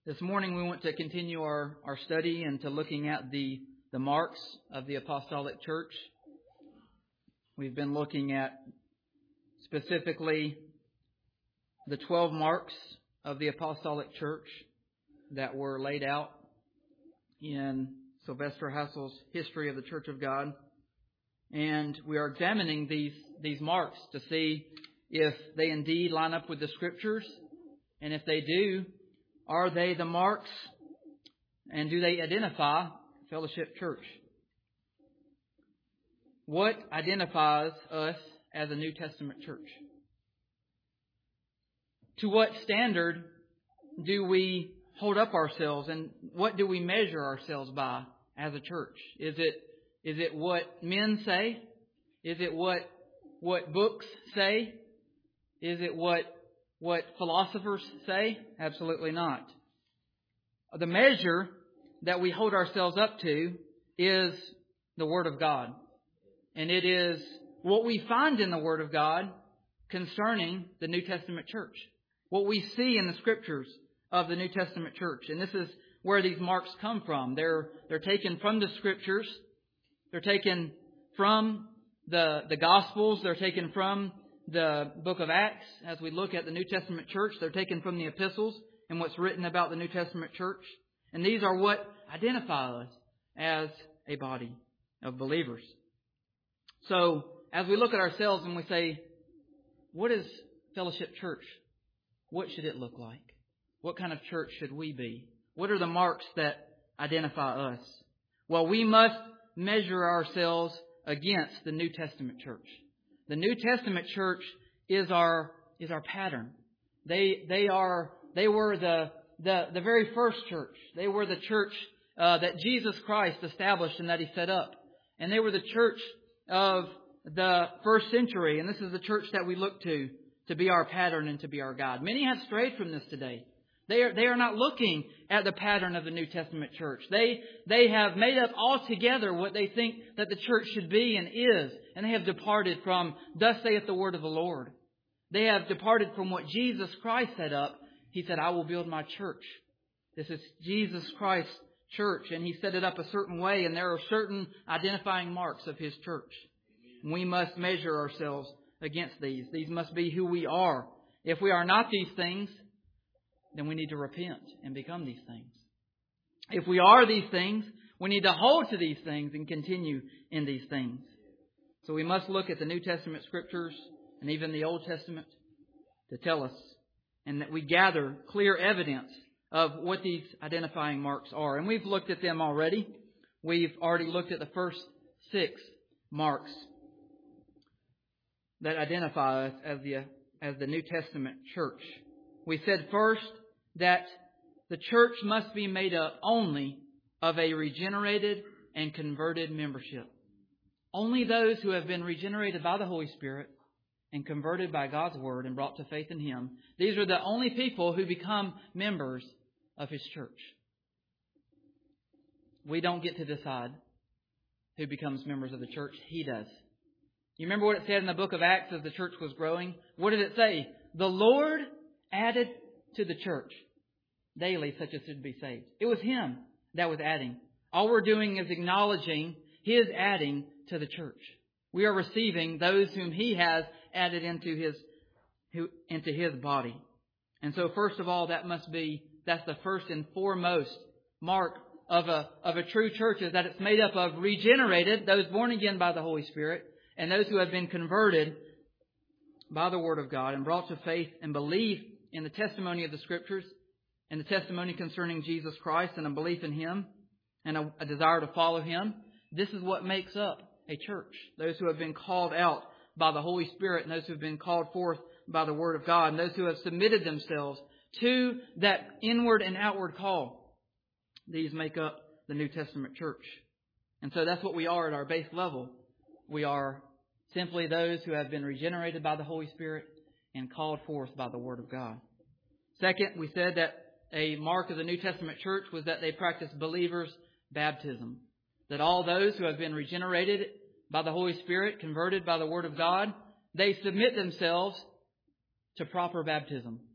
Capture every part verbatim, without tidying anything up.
This morning we want to continue our, our study into looking at the, the marks of the Apostolic Church. We've been looking at specifically the twelve marks of the Apostolic Church that were laid out in Sylvester Hassel's History of the Church of God. And we are examining these, these marks to see if they indeed line up with the Scriptures. And if they do, are they the marks and do they identify Fellowship Church? What identifies us as a New Testament church? To what standard do we hold up ourselves, and what do we measure ourselves by as a church? Is it is it what men say? Is it what what books say? Is it what what philosophers say? Absolutely not. The measure that we hold ourselves up to is the Word of God. And it is what we find in the Word of God concerning the New Testament church. What we see in the Scriptures of the New Testament church. And this is where these marks come from. They're they're taken from the Scriptures. They're taken from the, the Gospels. They're taken from the book of Acts. As we look at the New Testament church, they're taken from the epistles and what's written about the New Testament church. And these are what identify us as a body of believers. So, as we look at ourselves and we say, what is Fellowship Church? What should it look like? What kind of church should we be? What are the marks that identify us? Well, we must measure ourselves against the New Testament church. The New Testament church is our is our pattern. They they are they were the the, the very first church. They were the church uh, that Jesus Christ established and that He set up. And they were the church of the first century. And this is the church that we look to to be our pattern and to be our guide. Many have strayed from this today. They are, they are not looking at the pattern of the New Testament church. They, they have made up altogether what they think that the church should be and is. And they have departed from, thus saith the word of the Lord. They have departed from what Jesus Christ set up. He said, I will build my church. This is Jesus Christ's church. And He set it up a certain way. And there are certain identifying marks of His church. We must measure ourselves against these. These must be who we are. If we are not these things, then we need to repent and become these things. If we are these things, we need to hold to these things and continue in these things. So we must look at the New Testament Scriptures and even the Old Testament to tell us, and that we gather clear evidence of what these identifying marks are. And we've looked at them already. We've already looked at the first six marks that identify us as the, as the New Testament church. We said first that the church must be made up only of a regenerated and converted membership. Only those who have been regenerated by the Holy Spirit and converted by God's Word and brought to faith in Him, these are the only people who become members of His church. We don't get to decide who becomes members of the church. He does. You remember what it said in the book of Acts as the church was growing? What did it say? The Lord added to the church daily such as should be saved. It was Him that was adding. All we're doing is acknowledging His adding to the church. We are receiving those whom He has added into His who, into His body. And so first of all, that must be, that's the first and foremost mark of a, of a true church, is that it's made up of regenerated, those born again by the Holy Spirit, and those who have been converted by the Word of God and brought to faith and believe in the testimony of the Scriptures and the testimony concerning Jesus Christ and a belief in Him and a, a desire to follow Him. This is what makes up a church. Those who have been called out by the Holy Spirit and those who have been called forth by the Word of God and those who have submitted themselves to that inward and outward call. These make up the New Testament church. And so that's what we are at our base level. We are simply those who have been regenerated by the Holy Spirit and called forth by the Word of God. Second, we said that a mark of the New Testament church was that they practiced believers' baptism. That all those who have been regenerated by the Holy Spirit, converted by the Word of God, they submit themselves to proper baptism.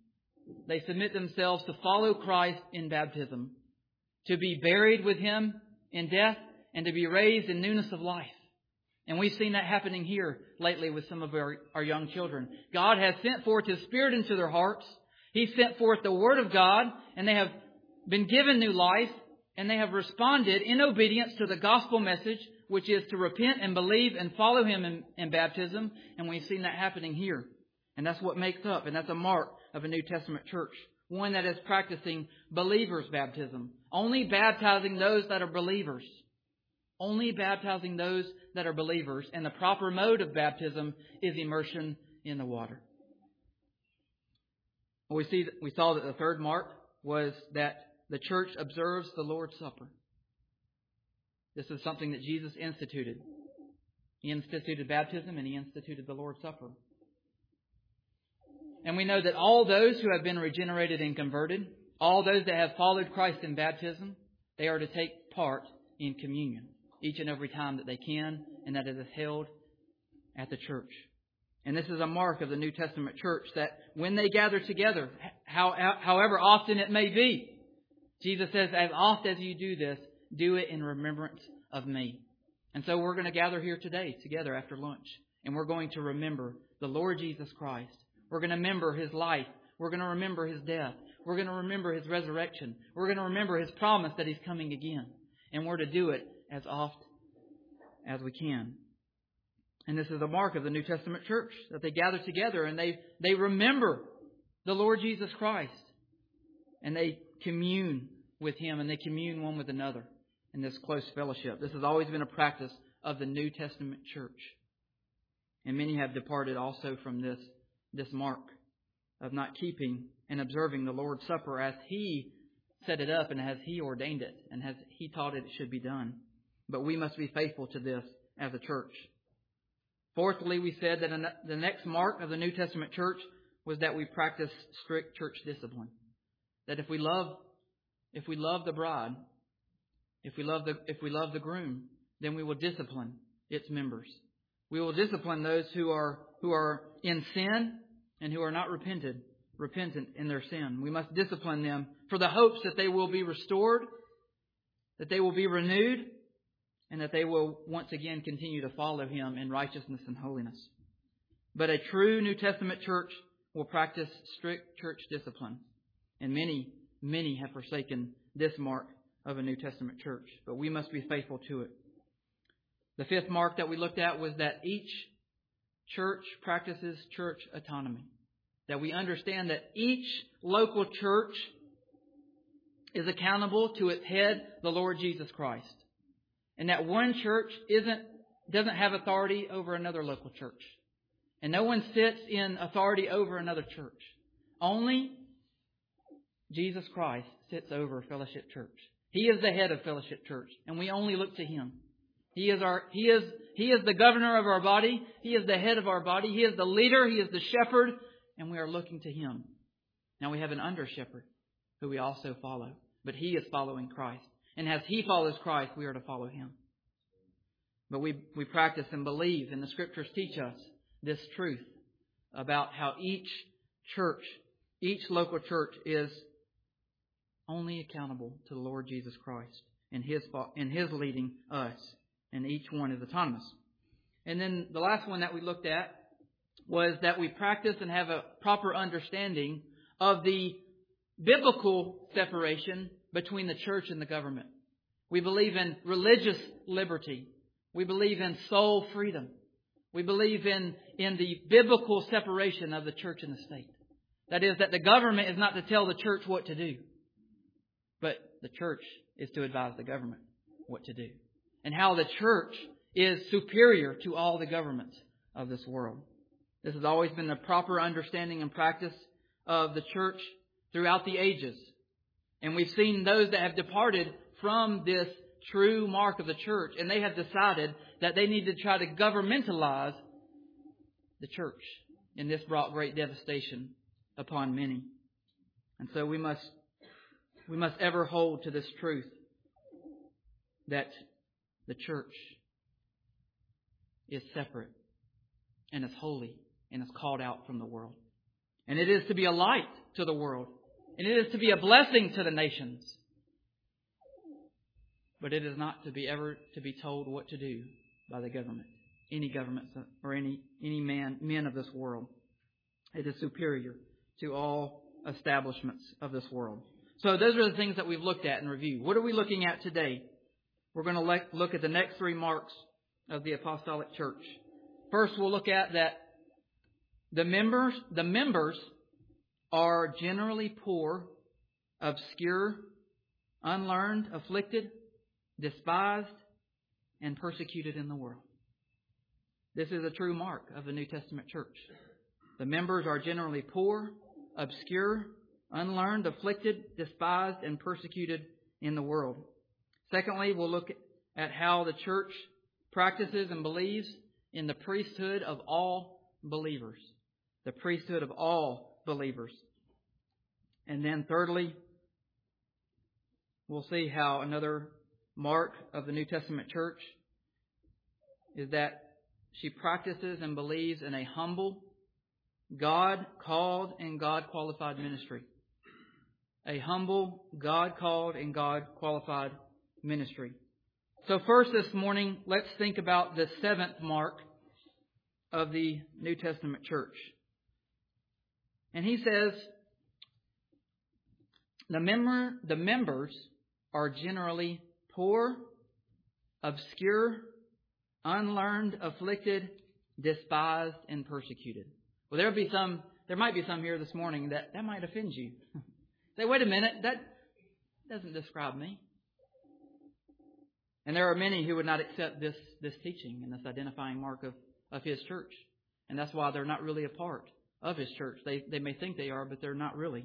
They submit themselves to follow Christ in baptism, to be buried with Him in death, and to be raised in newness of life. And we've seen that happening here lately with some of our, our young children. God has sent forth His Spirit into their hearts. He sent forth the Word of God, and they have been given new life, and they have responded in obedience to the gospel message, which is to repent and believe and follow Him in, in baptism. And we've seen that happening here. And that's what makes up, and that's a mark of a New Testament church. One that is practicing believers' baptism. Only baptizing those that are believers. Only baptizing those that are believers. And the proper mode of baptism is immersion in the water. We see, we saw that the third mark was that the church observes the Lord's Supper. This is something that Jesus instituted. He instituted baptism and He instituted the Lord's Supper. And we know that all those who have been regenerated and converted, all those that have followed Christ in baptism, they are to take part in communion each and every time that they can, and that it is held at the church. And this is a mark of the New Testament church, that when they gather together, how, however often it may be, Jesus says, as oft as you do this, do it in remembrance of me. And so we're going to gather here today together after lunch, and we're going to remember the Lord Jesus Christ. We're going to remember His life. We're going to remember His death. We're going to remember His resurrection. We're going to remember His promise that He's coming again. And we're to do it as oft as we can. And this is a mark of the New Testament church, that they gather together and they, they remember the Lord Jesus Christ. And they commune with Him, and they commune one with another in this close fellowship. This has always been a practice of the New Testament church. And many have departed also from this, this mark of not keeping and observing the Lord's Supper as He set it up and as He ordained it and as He taught it should be done. But we must be faithful to this as a church. Fourthly, we said that the next mark of the New Testament church was that we practice strict church discipline. That if we love, if we love the bride, if we love the, if we love the groom, then we will discipline its members. We will discipline those who are, who are in sin and who are not repented, repentant in their sin. We must discipline them for the hopes that they will be restored, that they will be renewed, and that they will once again continue to follow Him in righteousness and holiness. But a true New Testament church will practice strict church discipline. And many, many have forsaken this mark of a New Testament church. But we must be faithful to it. The fifth mark that we looked at was that each church practices church autonomy. That we understand that each local church is accountable to its head, the Lord Jesus Christ. And that one church isn't doesn't have authority over another local church. And no one sits in authority over another church. Only Jesus Christ sits over Fellowship Church. He is the head of Fellowship Church, and we only look to Him. He is our He is He is the governor of our body. He is the head of our body. He is the leader. He is the shepherd, and we are looking to Him. Now we have an under shepherd who we also follow, but he is following Christ. And as he follows Christ, we are to follow Him. But we, we practice and believe, and the Scriptures teach us this truth about how each church, each local church is only accountable to the Lord Jesus Christ in His, in His leading us. And each one is autonomous. And then the last one that we looked at was that we practice and have a proper understanding of the biblical separation between the church and the government. We believe in religious liberty. We believe in soul freedom. We believe in, in the biblical separation of the church and the state. That is, that the government is not to tell the church what to do, but the church is to advise the government what to do. And how the church is superior to all the governments of this world. This has always been the proper understanding and practice of the church throughout the ages. And we've seen those that have departed from this true mark of the church, and they have decided that they need to try to governmentalize the church. And this brought great devastation upon many. And so we must we must ever hold to this truth that the church is separate and is holy and is called out from the world. And it is to be a light to the world. And it is to be a blessing to the nations. But it is not to be ever to be told what to do by the government. Any government or any, any man, men of this world. It is superior to all establishments of this world. So those are the things that we've looked at in review. What are we looking at today? We're going to look at the next three marks of the apostolic church. First, we'll look at that the members, the members are generally poor, obscure, unlearned, afflicted, despised, and persecuted in the world. This is a true mark of the New Testament church. The members are generally poor, obscure, unlearned, afflicted, despised, and persecuted in the world. Secondly, we'll look at how the church practices and believes in the priesthood of all believers. The priesthood of all believers. And then thirdly, we'll see how another mark of the New Testament church is that she practices and believes in a humble, God-called and God-qualified ministry. A humble, God-called and God-qualified ministry. So first this morning, let's think about the seventh mark of the New Testament church. And he says, the member, the members are generally poor, obscure, unlearned, afflicted, despised, and persecuted. Well, there'll be some, there might be some here this morning that, that might offend you. Say, wait a minute, that doesn't describe me. And there are many who would not accept this, this teaching and this identifying mark of, of His church. And that's why they're not really a part of His church. They, they may think they are, but they're not really.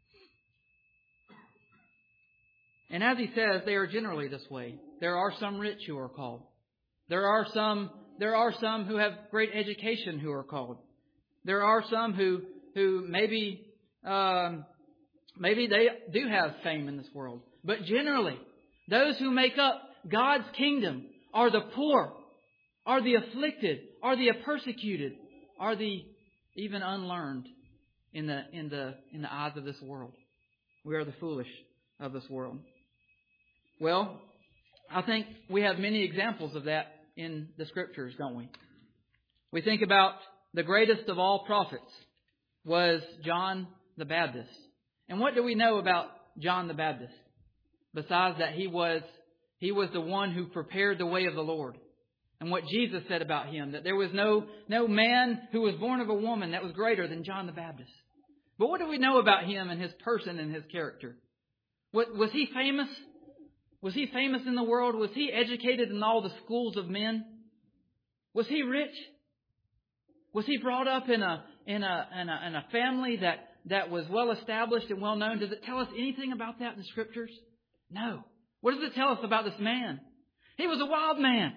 And as he says, they are generally this way. There are some rich who are called. There are some, there are some who have great education who are called. There are some who, who maybe, um, maybe they do have fame in this world. But generally, those who make up God's kingdom are the poor, are the afflicted, are the persecuted, are the even unlearned in the, in the, in the eyes of this world. We are the foolish of this world. Well, I think we have many examples of that in the Scriptures, don't we? We think about the greatest of all prophets was John the Baptist. And what do we know about John the Baptist? Besides that he was, he was the one who prepared the way of the Lord. And what Jesus said about him, that there was no, no man who was born of a woman that was greater than John the Baptist. But what do we know about him and his person and his character? What, was he famous? Was he famous in the world? Was he educated in all the schools of men? Was he rich? Was he brought up in a in a in a, in a family that, that was well established and well known? Does it tell us anything about that in the Scriptures? No. What does it tell us about this man? He was a wild man.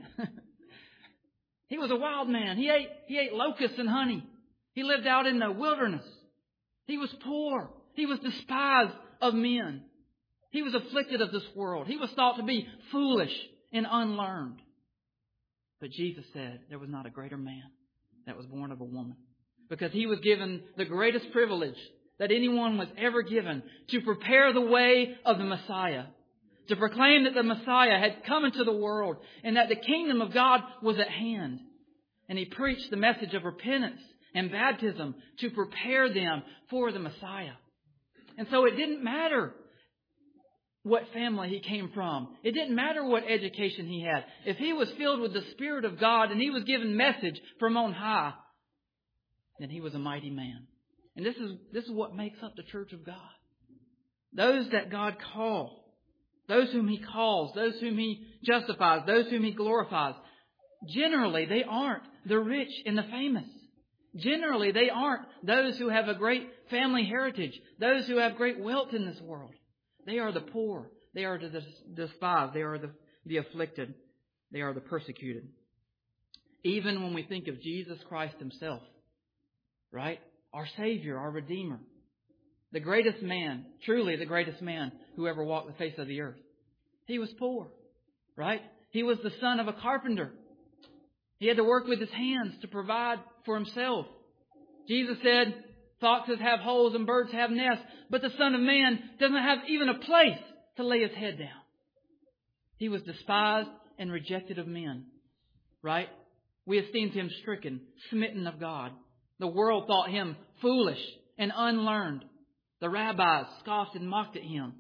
He was a wild man. He ate he ate locusts and honey. He lived out in the wilderness. He was poor. He was despised of men. He was afflicted of this world. He was thought to be foolish and unlearned. But Jesus said there was not a greater man that was born of a woman. Because he was given the greatest privilege that anyone was ever given to prepare the way of the Messiah. To proclaim that the Messiah had come into the world and that the kingdom of God was at hand. And he preached the message of repentance and baptism to prepare them for the Messiah. And so it didn't matter what family he came from. It didn't matter what education he had. If he was filled with the Spirit of God and he was given message from on high, then he was a mighty man. And this is, this is what makes up the church of God. Those that God calls, those whom He calls, those whom He justifies, those whom He glorifies, generally they aren't the rich and the famous. Generally they aren't those who have a great family heritage, those who have great wealth in this world. They are the poor. They are the despised. They are the, the afflicted. They are the persecuted. Even when we think of Jesus Christ Himself, right? Our Savior, our Redeemer. The greatest man, truly the greatest man who ever walked the face of the earth. He was poor, right? He was the son of a carpenter. He had to work with his hands to provide for himself. Jesus said, Foxes have holes and birds have nests, but the Son of Man doesn't have even a place to lay His head down. He was despised and rejected of men. Right? We esteemed Him stricken, smitten of God. The world thought Him foolish and unlearned. The rabbis scoffed and mocked at Him.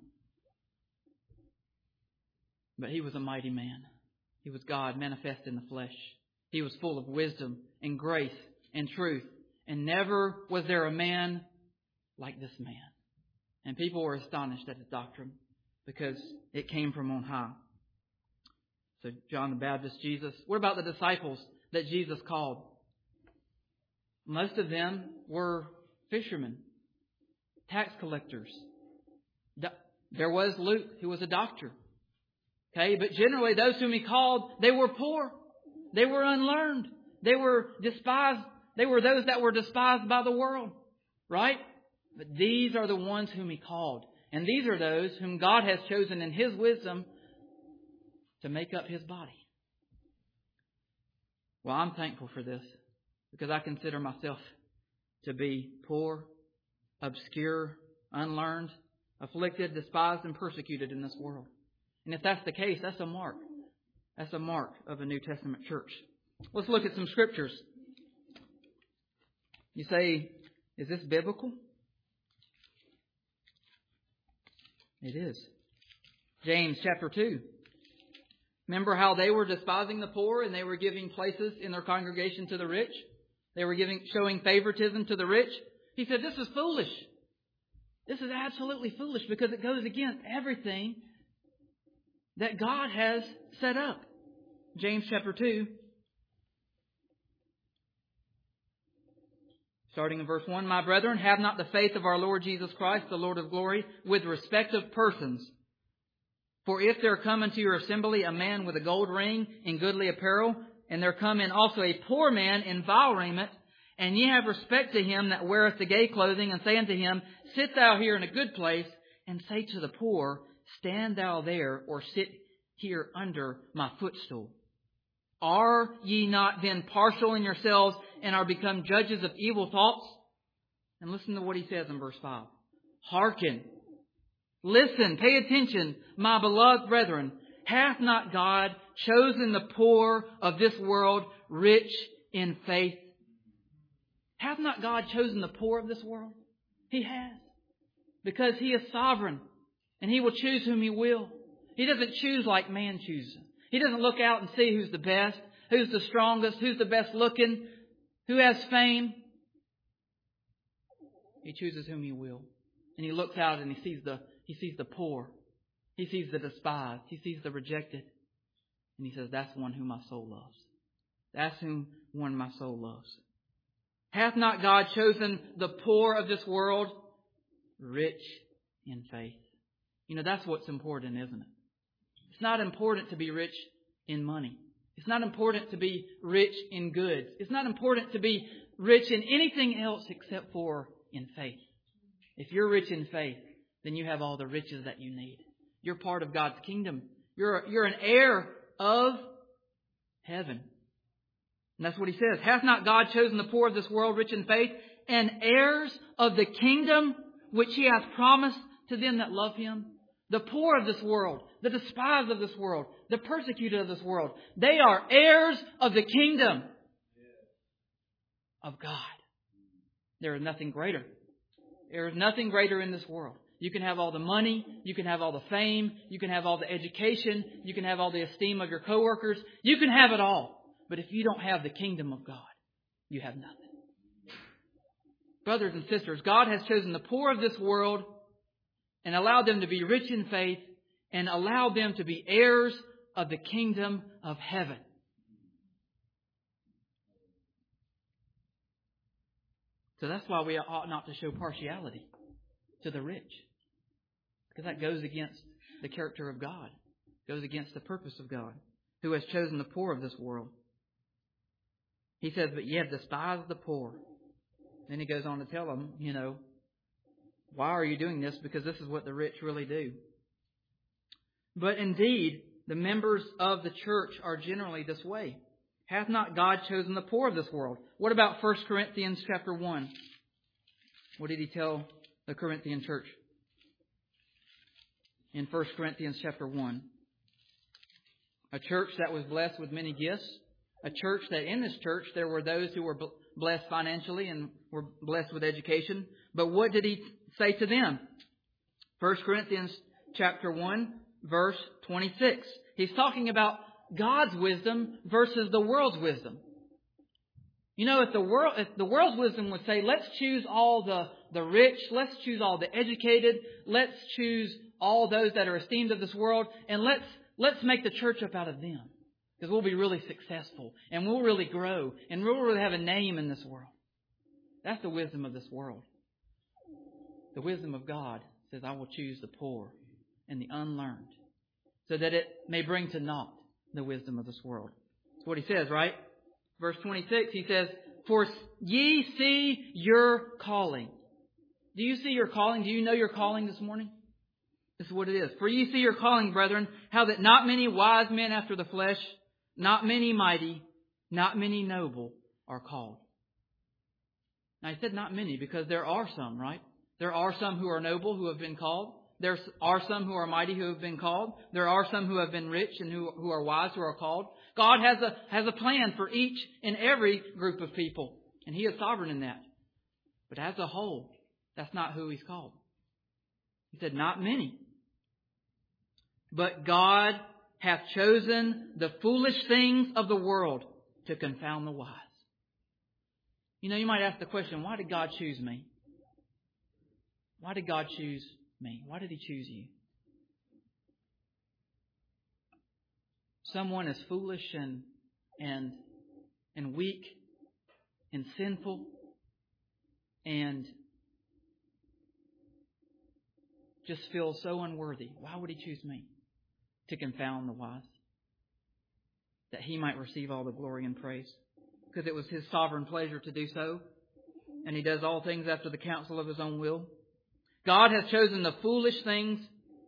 But He was a mighty man. He was God manifest in the flesh. He was full of wisdom and grace and truth. And never was there a man like this man. And people were astonished at His doctrine because it came from on high. So John the Baptist, Jesus. What about the disciples that Jesus called? Most of them were fishermen, tax collectors. There was Luke, who was a doctor. Okay, but generally those whom He called, they were poor. They were unlearned. They were despised. They were those that were despised by the world. Right? But these are the ones whom He called. And these are those whom God has chosen in His wisdom to make up His body. Well, I'm thankful for this because I consider myself to be poor, obscure, unlearned, afflicted, despised, and persecuted in this world. And if that's the case, that's a mark. That's a mark of a New Testament church. Let's look at some scriptures. You say, is this biblical? It is. James chapter two. Remember how they were despising the poor and they were giving places in their congregation to the rich? They were giving, showing favoritism to the rich. He said, this is foolish. This is absolutely foolish because it goes against everything that God has set up. James chapter two. Starting in verse one. My brethren, have not the faith of our Lord Jesus Christ, the Lord of glory, with respect of persons. For if there come into your assembly a man with a gold ring in goodly apparel, and there come in also a poor man in vile raiment, and ye have respect to him that weareth the gay clothing, and say unto him, sit thou here in a good place, and say to the poor, stand thou there, or sit here under my footstool. Are ye not then partial in yourselves, and are become judges of evil thoughts? And listen to what he says in verse five. Hearken. Listen, pay attention, my beloved brethren. Hath not God chosen the poor of this world rich in faith? Hath not God chosen the poor of this world? He has. Because He is sovereign. And He will choose whom He will. He doesn't choose like man chooses. He doesn't look out and see who's the best, who's the strongest, who's the best looking, who has fame. He chooses whom He will. And He looks out and He sees the He sees the poor. He sees the despised. He sees the rejected. And He says, that's one whom my soul loves. That's whom one my soul loves. Hath not God chosen the poor of this world rich in faith? You know, that's what's important, isn't it? It's not important to be rich in money. It's not important to be rich in goods. It's not important to be rich in anything else except for in faith. If you're rich in faith, then you have all the riches that you need. You're part of God's kingdom. You're, you're an heir of heaven. And that's what he says. Hath not God chosen the poor of this world rich in faith, and heirs of the kingdom which He hath promised to them that love Him? The poor of this world, the despised of this world, the persecuted of this world, they are heirs of the kingdom of God. There is nothing greater. There is nothing greater in this world. You can have all the money, you can have all the fame, you can have all the education, you can have all the esteem of your coworkers. You can have it all. But if you don't have the kingdom of God, you have nothing. Brothers and sisters, God has chosen the poor of this world and allowed them to be rich in faith and allowed them to be heirs of the kingdom of heaven. So that's why we ought not to show partiality to the rich. Because that goes against the character of God. Goes against the purpose of God, who has chosen the poor of this world. He says, but ye have despised the poor. Then he goes on to tell them, you know, why are you doing this? Because this is what the rich really do. But indeed, the members of the church are generally this way. Hath not God chosen the poor of this world? What about First Corinthians chapter one? What did he tell the Corinthian church? In First Corinthians chapter one. A church that was blessed with many gifts. A church that in this church there were those who were blessed financially and were blessed with education. But what did he say to them? First Corinthians chapter one, verse twenty-six. He's talking about God's wisdom versus the world's wisdom. You know, if the world, if the world's wisdom would say, let's choose all the, the rich, let's choose all the educated, let's choose all those that are esteemed of this world, and let's let's make the church up out of them. Because we'll be really successful, and we'll really grow, and we'll really have a name in this world. That's the wisdom of this world. The wisdom of God says, I will choose the poor and the unlearned, so that it may bring to naught the wisdom of this world. That's what he says, right? Verse twenty-six, he says, for ye see your calling. Do you see your calling? Do you know your calling this morning? This is what it is. For ye see your calling, brethren, how that not many wise men after the flesh, not many mighty, not many noble are called. Now, he said not many because there are some, right? There are some who are noble who have been called. There are some who are mighty who have been called. There are some who have been rich and who, who are wise who are called. God has a, has a plan for each and every group of people. And He is sovereign in that. But as a whole, that's not who He's called. He said, not many. But God hath chosen the foolish things of the world to confound the wise. You know, you might ask the question, why did God choose me? Why did God choose me? Why did He choose you? Someone as foolish and and and weak and sinful and just feels so unworthy. Why would He choose me? To confound the wise. That He might receive all the glory and praise. Because it was His sovereign pleasure to do so. And He does all things after the counsel of His own will. God has chosen the foolish things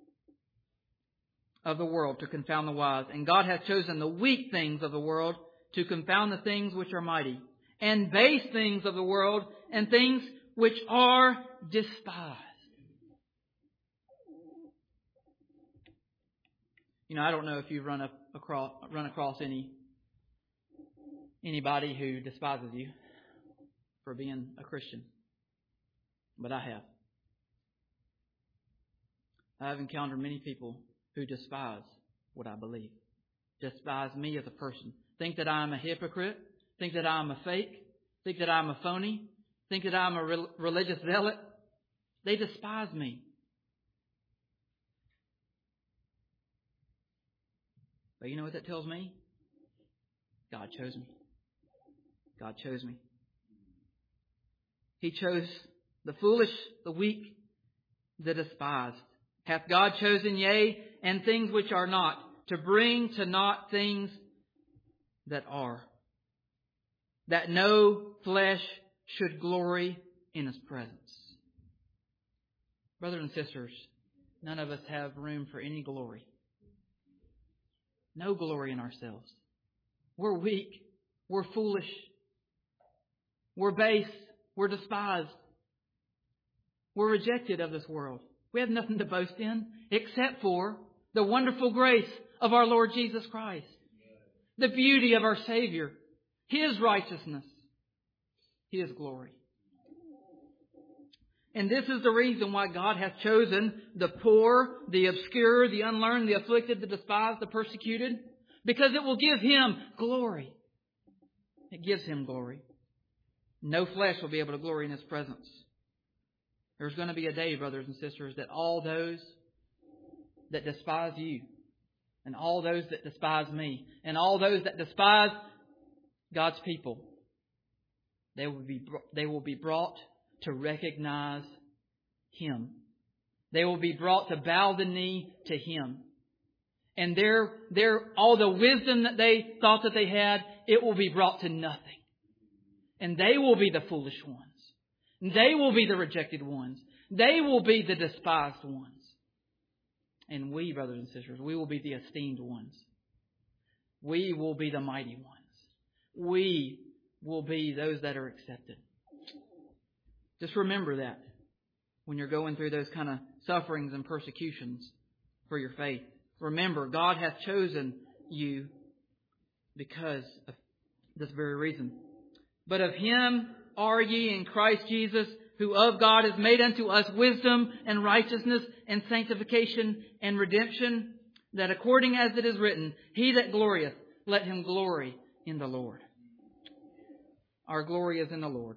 of the world to confound the wise. And God hath chosen the weak things of the world to confound the things which are mighty. And base things of the world and things which are despised. You know, I don't know if you've run up across run across any anybody who despises you for being a Christian. But I have. I've encountered many people who despise what I believe. Despise me as a person. Think that I'm a hypocrite. Think that I'm a fake. Think that I'm a phony. Think that I'm a re- religious zealot. They despise me. But you know what that tells me? God chose me. God chose me. He chose the foolish, the weak, the despised. Hath God chosen, yea, and things which are not, to bring to naught things that are, that no flesh should glory in His presence. Brothers and sisters, none of us have room for any glory. No glory in ourselves. We're weak. We're foolish. We're base. We're despised. We're rejected of this world. We have nothing to boast in except for the wonderful grace of our Lord Jesus Christ. The beauty of our Savior. His righteousness. His glory. And this is the reason why God hath chosen the poor, the obscure, the unlearned, the afflicted, the despised, the persecuted. Because it will give Him glory. It gives Him glory. No flesh will be able to glory in His presence. There's going to be a day, brothers and sisters, that all those that despise you, and all those that despise me, and all those that despise God's people, they will be they will be brought to recognize Him. They will be brought to bow the knee to Him. And their their all the wisdom that they thought that they had, it will be brought to nothing. And they will be the foolish ones. They will be the rejected ones. They will be the despised ones. And we, brothers and sisters, we will be the esteemed ones. We will be the mighty ones. We will be those that are accepted. Just remember that when you're going through those kind of sufferings and persecutions for your faith. Remember, God hath chosen you because of this very reason. But of Him are ye in Christ Jesus, who of God is made unto us wisdom and righteousness and sanctification and redemption, that according as it is written, He that glorieth, let him glory in the Lord. Our glory is in the Lord.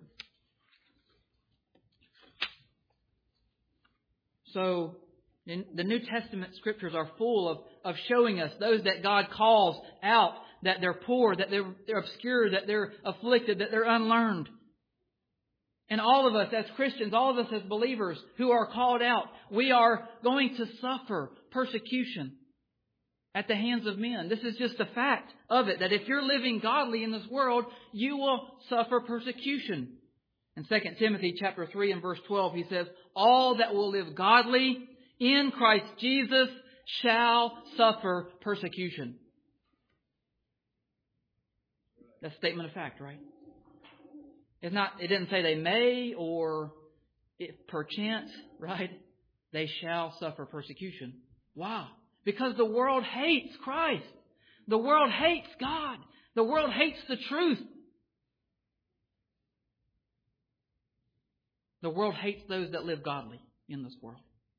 So, in the New Testament Scriptures are full of, of showing us those that God calls out, that they're poor, that they're, they're obscure, that they're afflicted, that they're unlearned. And all of us as Christians, all of us as believers who are called out, we are going to suffer persecution at the hands of men. This is just a fact of it, that if you're living godly in this world, you will suffer persecution. In Second Timothy chapter three and verse twelve, he says, all that will live godly in Christ Jesus shall suffer persecution. That's a statement of fact, right? It's not, it didn't say they may or it, perchance, right? They shall suffer persecution. Wow. Because the world hates Christ. The world hates God. The world hates the truth. The world hates those that live godly in this world.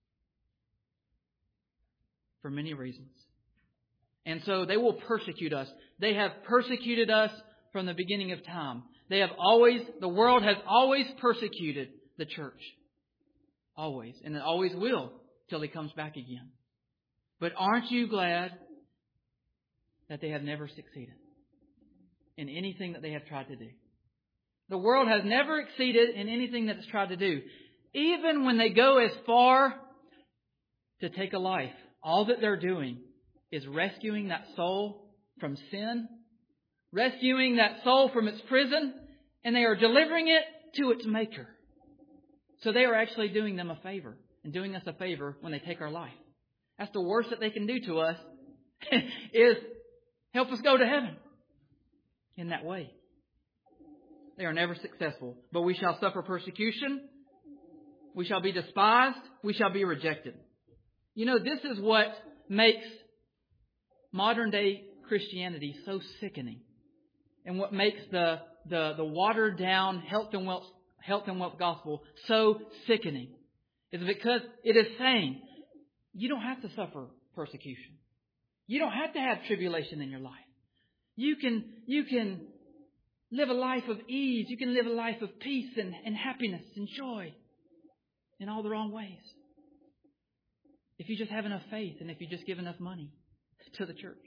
For many reasons. And so they will persecute us. They have persecuted us from the beginning of time. They have always, the world has always persecuted the church. Always. And it always will till He comes back again. But aren't you glad that they have never succeeded in anything that they have tried to do? The world has never succeeded in anything that it's tried to do. Even when they go as far to take a life, all that they're doing is rescuing that soul from sin, rescuing that soul from its prison, and they are delivering it to its Maker. So they are actually doing them a favor and doing us a favor when they take our life. That's the worst that they can do to us is help us go to heaven in that way. They are never successful. But we shall suffer persecution. We shall be despised. We shall be rejected. You know, this is what makes modern day Christianity so sickening. And what makes the, the, the watered down health and wealth, health and wealth gospel so sickening. Is because it is saying, you don't have to suffer persecution. You don't have to have tribulation in your life. You can, you can live a life of ease. You can live a life of peace and, and happiness and joy in all the wrong ways. If you just have enough faith and if you just give enough money to the church.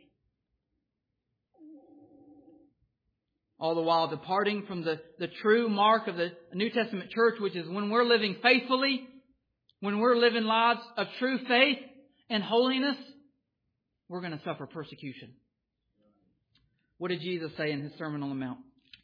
All the while departing from the, the true mark of the New Testament church, which is when we're living faithfully, when we're living lives of true faith and holiness, we're going to suffer persecution. What did Jesus say in His Sermon on the Mount?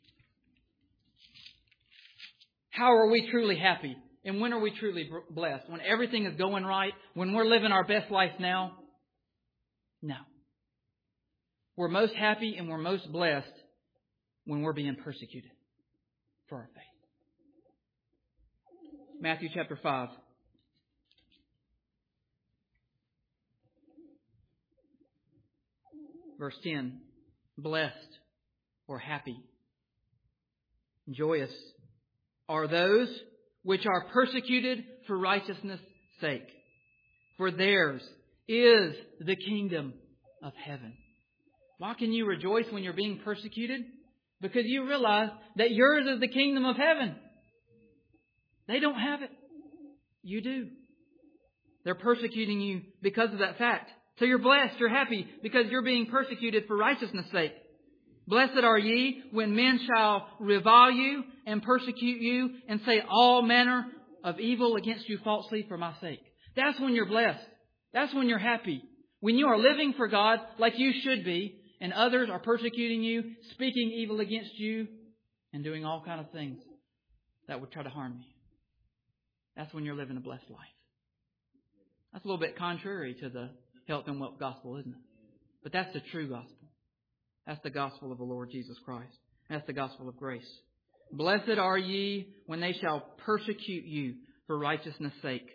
How are we truly happy? And when are we truly blessed? When everything is going right? When we're living our best life now? No. We're most happy and we're most blessed when we're being persecuted for our faith. Matthew chapter five. Verse ten. Blessed or happy, joyous are those which are persecuted for righteousness' sake. For theirs is the kingdom of heaven. Why can you rejoice when you're being persecuted? Because you realize that yours is the kingdom of heaven. They don't have it. You do. They're persecuting you because of that fact. So you're blessed, you're happy, because you're being persecuted for righteousness' sake. Blessed are ye when men shall revile you and persecute you and say all manner of evil against you falsely for my sake. That's when you're blessed. That's when you're happy. When you are living for God like you should be, and others are persecuting you, speaking evil against you, and doing all kind of things that would try to harm you. That's when you're living a blessed life. That's a little bit contrary to the health and wealth gospel, isn't it? But that's the true gospel. That's the gospel of the Lord Jesus Christ. That's the gospel of grace. Blessed are ye when they shall persecute you for righteousness' sake.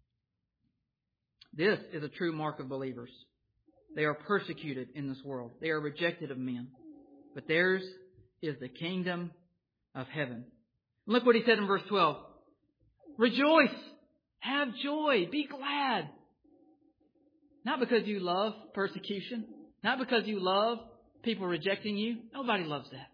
This is a true mark of believers. They are persecuted in this world. They are rejected of men. But theirs is the kingdom of heaven. Look what he said in verse twelve. Rejoice. Have joy. Be glad. Not because you love persecution. Not because you love people rejecting you. Nobody loves that.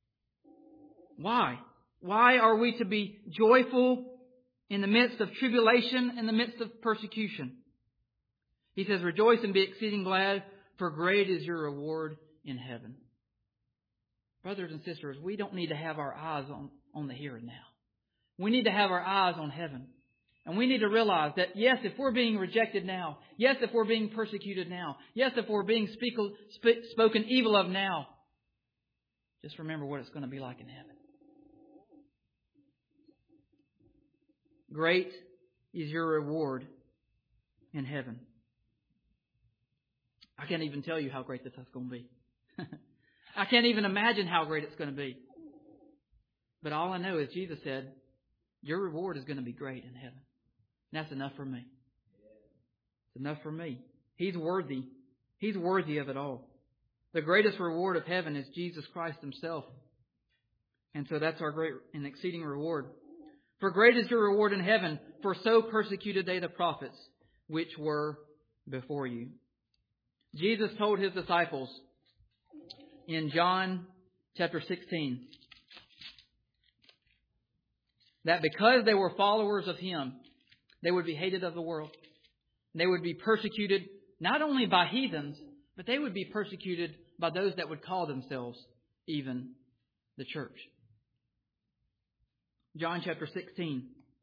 Why? Why are we to be joyful in the midst of tribulation, in the midst of persecution? He says, rejoice and be exceeding glad, for great is your reward in heaven. Brothers and sisters, we don't need to have our eyes on, on the here and now. We need to have our eyes on heaven. And we need to realize that, yes, if we're being rejected now, yes, if we're being persecuted now, yes, if we're being speak, sp- spoken evil of now, just remember what it's going to be like in heaven. Great is your reward in heaven. I can't even tell you how great this is going to be. I can't even imagine how great it's going to be. But all I know is Jesus said, your reward is going to be great in heaven. And that's enough for me. It's enough for me. He's worthy. He's worthy of it all. The greatest reward of heaven is Jesus Christ Himself. And so that's our great and exceeding reward. For great is your reward in heaven, for so persecuted they the prophets which were before you. Jesus told His disciples in John chapter sixteen that because they were followers of Him, they would be hated of the world. They would be persecuted not only by heathens, but they would be persecuted by those that would call themselves even the church. John chapter sixteen.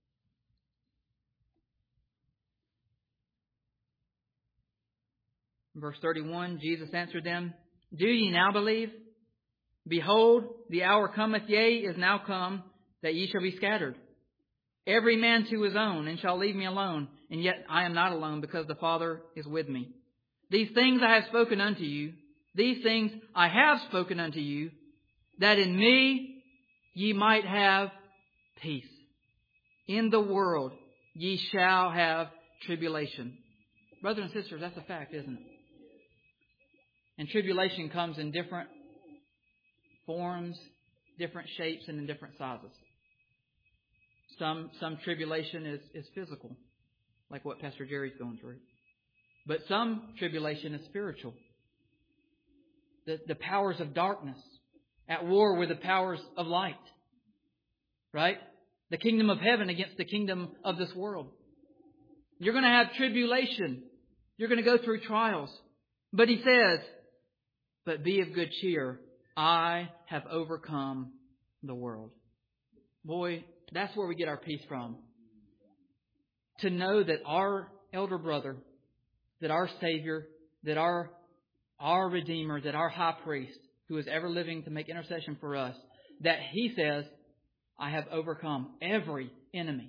Verse thirty-one, Jesus answered them, do ye now believe? Behold, the hour cometh, yea, is now come, that ye shall be scattered, every man to his own, and shall leave me alone. And yet I am not alone, because the Father is with me. These things I have spoken unto you, these things I have spoken unto you, that in me ye might have peace. In the world ye shall have tribulation. Brothers and sisters, that's a fact, isn't it? And tribulation comes in different forms, different shapes, and in different sizes. Some some tribulation is, is physical, like what Pastor Jerry's going through. But some tribulation is spiritual. The, the powers of darkness at war with the powers of light. Right? The kingdom of heaven against the kingdom of this world. You're going to have tribulation. You're going to go through trials. But He says, but be of good cheer. I have overcome the world. Boy, that's where we get our peace from. To know that our elder brother, that our Savior, that our, our Redeemer, that our High Priest, who is ever living to make intercession for us, that He says, I have overcome every enemy.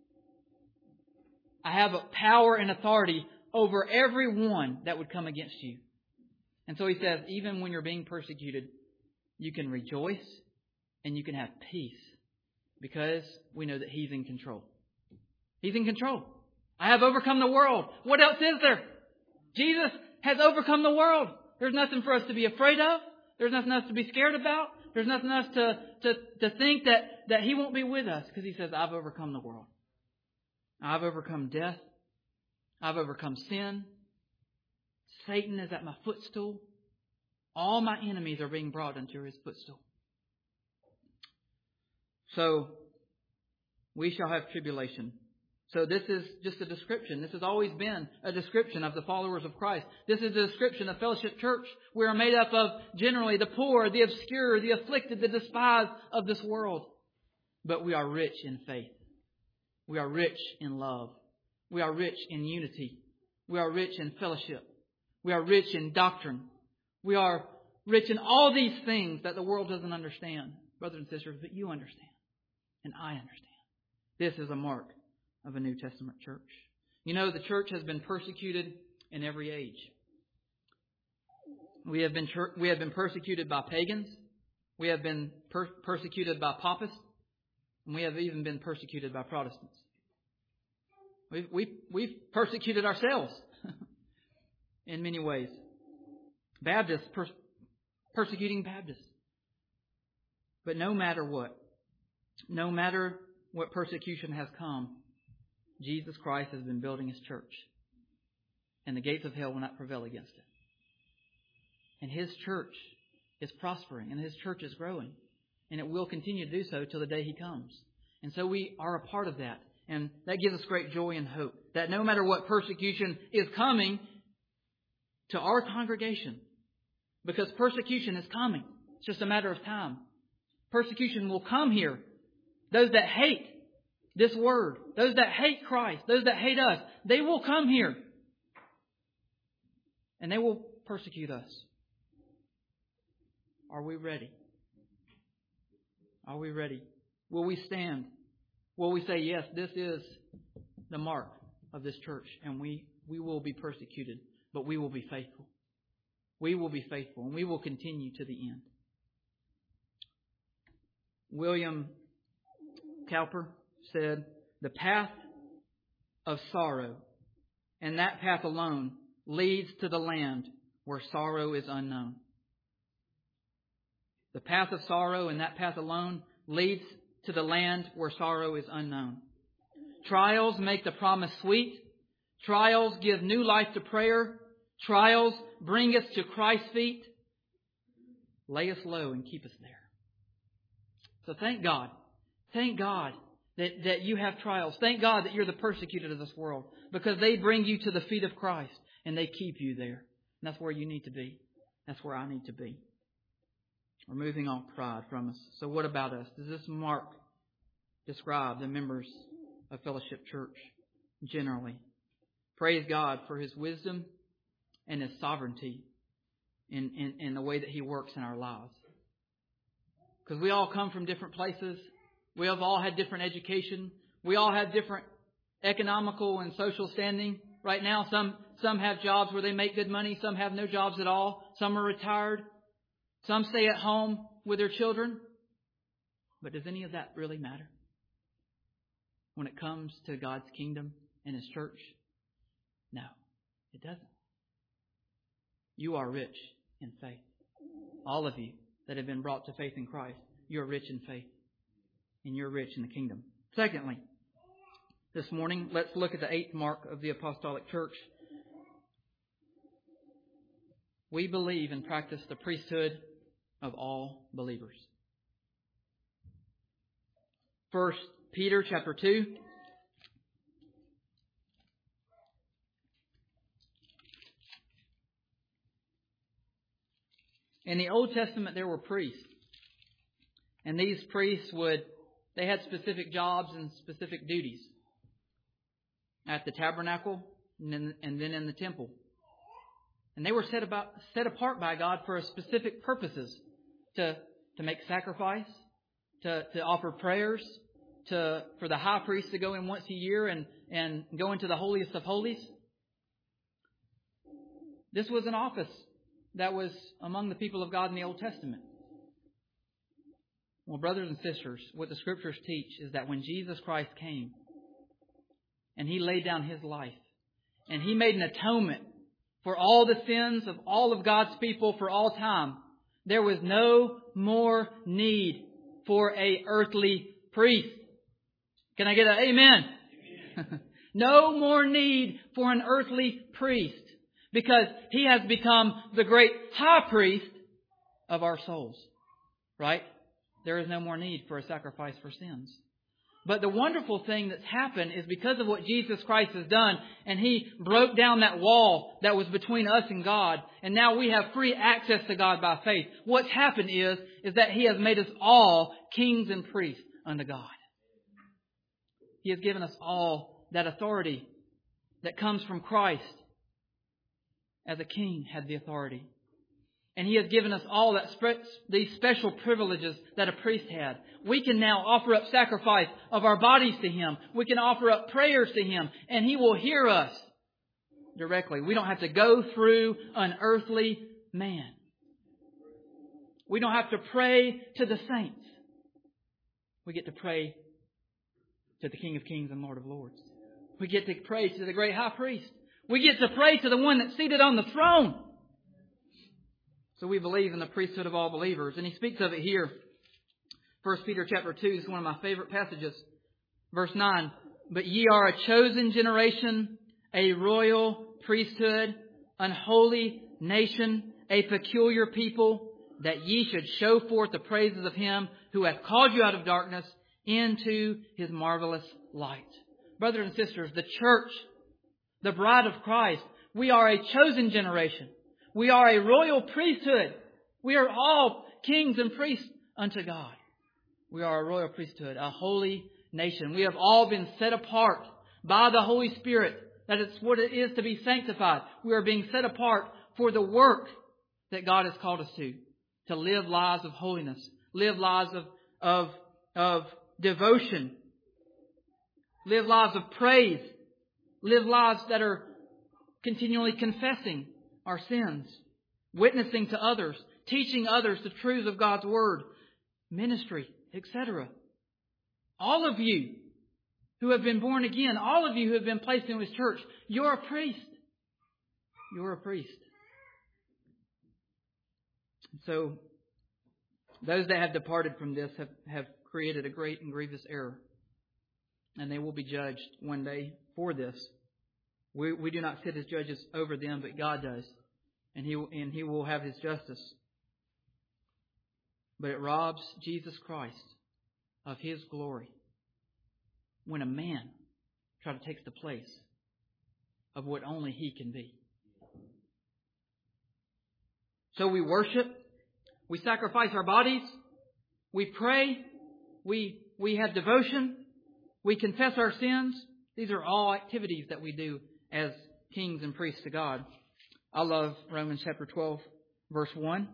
I have a power and authority over every one that would come against you. And so He says, even when you're being persecuted, you can rejoice and you can have peace because we know that He's in control. He's in control. I have overcome the world. What else is there? Jesus has overcome the world. There's nothing for us to be afraid of. There's nothing else to be scared about. There's nothing else to, to, to think that, that He won't be with us because He says, I've overcome the world. I've overcome death. I've overcome sin. Satan is at my footstool. All my enemies are being brought into His footstool. So, we shall have tribulation. So this is just a description. This has always been a description of the followers of Christ. This is a description of Fellowship Church. We are made up of generally the poor, the obscure, the afflicted, the despised of this world. But we are rich in faith. We are rich in love. We are rich in unity. We are rich in fellowship. We are rich in doctrine. We are rich in all these things that the world doesn't understand, brothers and sisters, but you understand. And I understand. This is a mark of a New Testament church. You know, the church has been persecuted in every age. We have been we have been persecuted by pagans. We have been per- persecuted by papists, and we have even been persecuted by Protestants. We've, we've, we've persecuted ourselves in many ways. Baptists per- persecuting Baptists. But no matter what, no matter what persecution has come, Jesus Christ has been building His church. And the gates of hell will not prevail against it. And His church is prospering, and His church is growing. And it will continue to do so till the day He comes. And so we are a part of that. And that gives us great joy and hope. That no matter what persecution is coming to our congregation, because persecution is coming. It's just a matter of time. Persecution will come here. Those that hate this word, those that hate Christ, those that hate us, they will come here. And they will persecute us. Are we ready? Are we ready? Will we stand? Will we say, yes, this is the mark of this church, and we, we will be persecuted, but we will be faithful. We will be faithful, and we will continue to the end. William Cowper said, the path of sorrow, and that path alone, leads to the land where sorrow is unknown. The path of sorrow and that path alone leads to the land where sorrow is unknown. Trials make the promise sweet. Trials give new life to prayer. Trials bring us to Christ's feet. Lay us low and keep us there. So thank God. Thank God that, that you have trials. Thank God that you're the persecuted of this world, because they bring you to the feet of Christ and they keep you there. And that's where you need to be. That's where I need to be. Removing all pride from us. So what about us? Does this mark describe the members of Fellowship Church generally? Praise God for His wisdom and His sovereignty in, in, in the way that He works in our lives. Because we all come from different places. We have all had different education. We all have different economical and social standing. Right now, some, some have jobs where they make good money. Some have no jobs at all. Some are retired. Some stay at home with their children. But does any of that really matter when it comes to God's kingdom and His church? No, it doesn't. You are rich in faith. All of you that have been brought to faith in Christ, you're rich in faith. And you're rich in the kingdom. Secondly, this morning, let's look at the eighth mark of the Apostolic Church. We believe and practice the priesthood of all believers. First Peter chapter two. In the Old Testament, there were priests. And these priests would, they had specific jobs and specific duties at the tabernacle and then, and then in the temple. And they were set about set apart by God for specific purposes. To, to make sacrifice, to, to offer prayers, to for the high priest to go in once a year and, and go into the holiest of holies. This was an office that was among the people of God in the Old Testament. Well, brothers and sisters, what the Scriptures teach is that when Jesus Christ came and He laid down His life and He made an atonement for all the sins of all of God's people for all time, there was no more need for a earthly priest. Can I get an amen? Amen. No more need for an earthly priest, because He has become the great high priest of our souls. Right? There is no more need for a sacrifice for sins. But the wonderful thing that's happened is because of what Jesus Christ has done, and He broke down that wall that was between us and God, and now we have free access to God by faith. What's happened is, is that He has made us all kings and priests unto God. He has given us all that authority that comes from Christ, as a king had the authority. And He has given us all that spe- these special privileges that a priest had. We can now offer up sacrifice of our bodies to Him. We can offer up prayers to Him, and He will hear us directly. We don't have to go through an earthly man. We don't have to pray to the saints. We get to pray to the King of Kings and Lord of Lords. We get to pray to the great high priest. We get to pray to the one that's seated on the throne. So we believe in the priesthood of all believers. And he speaks of it here. First Peter chapter two is one of my favorite passages. Verse nine. But ye are a chosen generation, a royal priesthood, an holy nation, a peculiar people, that ye should show forth the praises of Him who hath called you out of darkness into His marvelous light. Brothers and sisters, the church, the bride of Christ, we are a chosen generation. We are a royal priesthood. We are all kings and priests unto God. We are a royal priesthood, a holy nation. We have all been set apart by the Holy Spirit. That is what it is to be sanctified. We are being set apart for the work that God has called us to. To live lives of holiness. Live lives of, of, of devotion. Live lives of praise. Live lives that are continually confessing our sins. Witnessing to others. Teaching others the truths of God's Word. Ministry, et cetera. All of you who have been born again, all of you who have been placed in His church, you're a priest. You're a priest. So, those that have departed from this have, have created a great and grievous error. And they will be judged one day for this. We, we do not sit as judges over them, but God does. And He, and He will have His justice. But it robs Jesus Christ of His glory when a man tries to take the place of what only He can be. So we worship, we sacrifice our bodies, we pray, we we have devotion, we confess our sins. These are all activities that we do as kings and priests to God. I love Romans chapter twelve, verse one.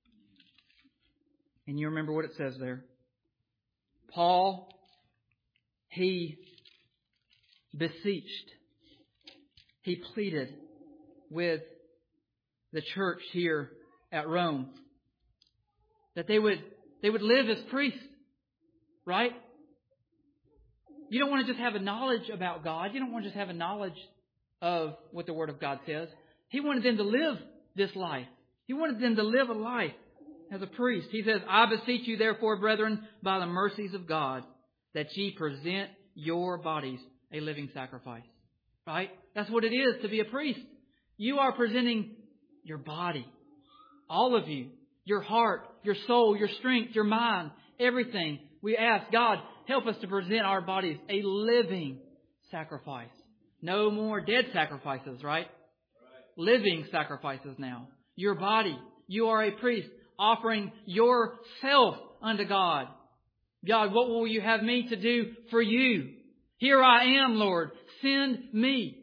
And you remember what it says there. Paul, he beseeched, he pleaded with the church here at Rome that they would they would live as priests, right? You don't want to just have a knowledge about God. You don't want to just have a knowledge of what the Word of God says. He wanted them to live this life. He wanted them to live a life as a priest. He says, I beseech you therefore, brethren, by the mercies of God, that ye present your bodies a living sacrifice. Right? That's what it is to be a priest. You are presenting your body. All of you. Your heart, your soul, your strength, your mind, everything. We ask God, help us to present our bodies a living sacrifice. No more dead sacrifices, right? Right. Living sacrifices now. Your body. You are a priest offering yourself unto God. God, what will you have me to do for you? Here I am, Lord. Send me.